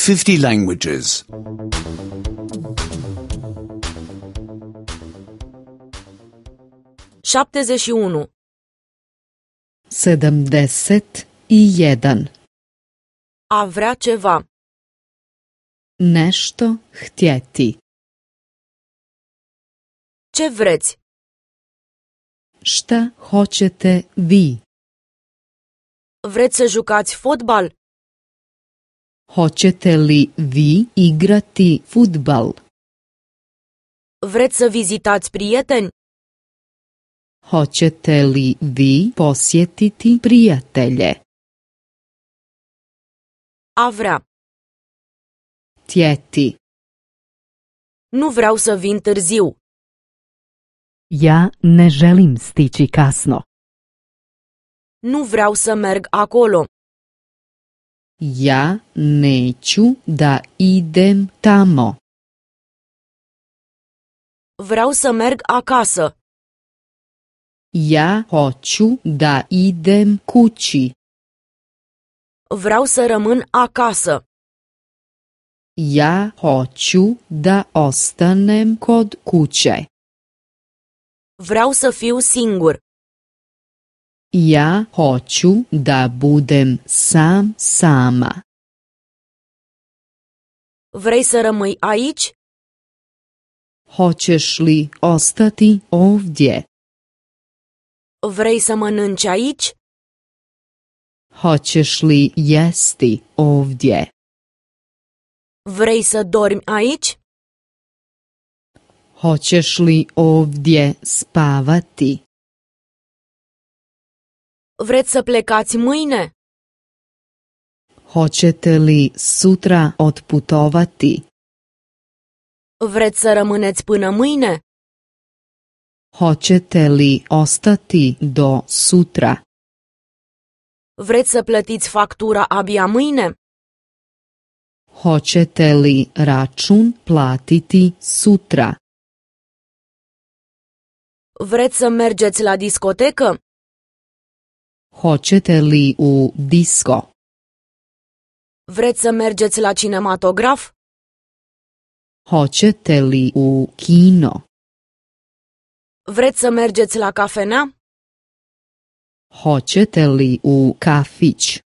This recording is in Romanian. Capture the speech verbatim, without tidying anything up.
fifty languages. șaptezeci și unu. sedamdeset i jedan. A vrea ceva. Nešto htjeti. Ce vreți? Šta hoćete vi? Vreți să jucați fotbal? Hoćete li vi igrati fudbal? Vreți să vizitați prieteni? Hoćete li vi posjetiti prijatelje? A vrea. Htjeti. Nu vreau să vin târziu. Ja ne želim stići kasno. Nu vreau să merg acolo. Ja neću da idem tamo. Vreau să merg acasă. Ja hoću da idem kući. Vreau să rămân acasă. Ja hoću da ostanem kod kuće. Vreau să fiu singur. Ja hoću da budem sam sama. Vrei să rămâi aici? Hoćeš li ostati ovdje? Vrei să mănânci aici? Hoćeš li jesti ovdje? Vrei să dormi aici? Hoćeš li ovdje spavati? Vreți să plecați mâine? Hoćete li sutra otputovati? Vreți să rămâneți până mâine? Hoćete li ostati do sutra? Vreți să plătiți factura abia mâine? Hoćete li račun platiti sutra? Vreți să mergeți la discotecă? Hoćete li u disko? Vreți să mergeți la cinematograf? Hoćete li u kino? Vreți să mergeți la cafenea? Hoćete li u kafić?